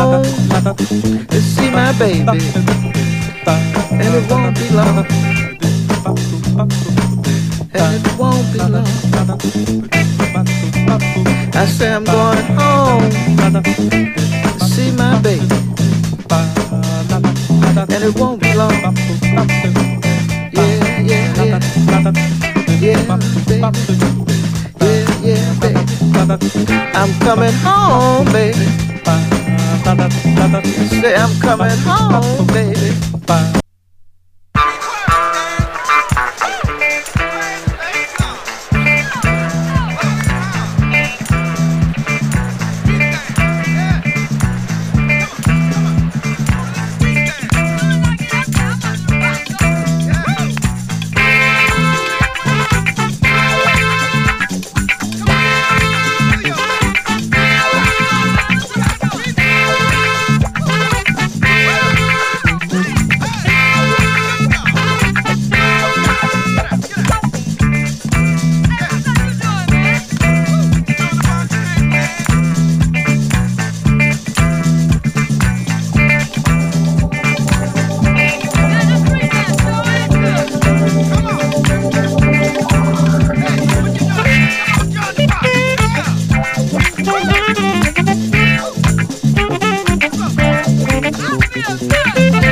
home to see my baby, and it won't be long, and it won't be long. I say I'm going home to see my baby, and it won't be long. Yeah, yeah, yeah, yeah, baby. Yeah, yeah, baby. I'm coming home, baby. Say I'm coming home, baby. Yeah.